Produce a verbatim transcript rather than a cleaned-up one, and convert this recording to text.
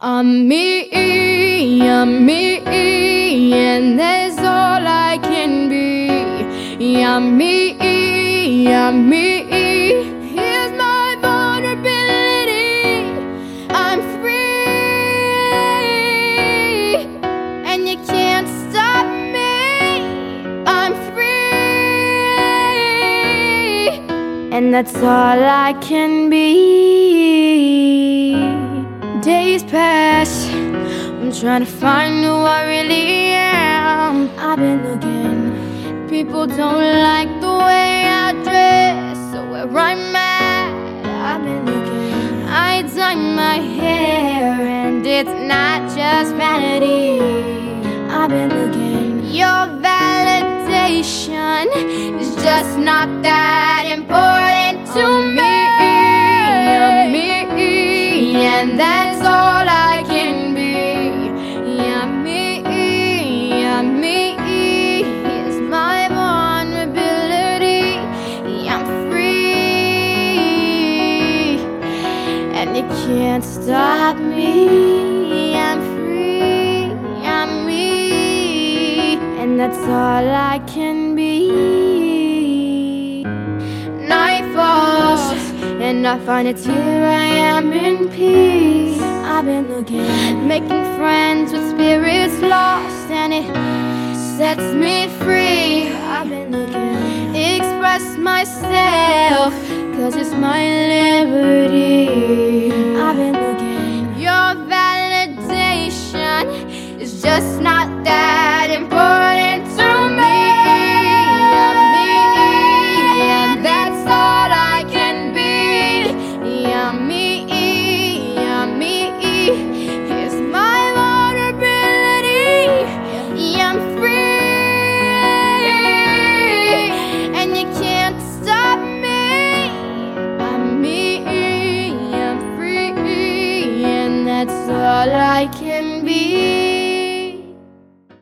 I'm me, I'm me, and that's all I can be. I'm me, I'm me. Here's my vulnerability. I'm free, and you can't stop me. I'm free, and that's all I can be. Days pass, I'm trying to find who I really am. I've been looking, people don't like the way I dress, so where I'm at, I've been looking. I dye my hair, and it's not just vanity. I've been looking, your validation is just not that important to me. And that's all I can be. I'm me, I'm me. Here's my vulnerability. I'm free, and you can't stop me. I'm free, I'm me, and that's all I can be. Night falls, and I find it's here I am in peace. I've been looking, making friends with spirits lost, and it sets me free. I've been looking, express myself, cause it's my liberty. I've been looking, your validation is just not that important to me. That's all I can be.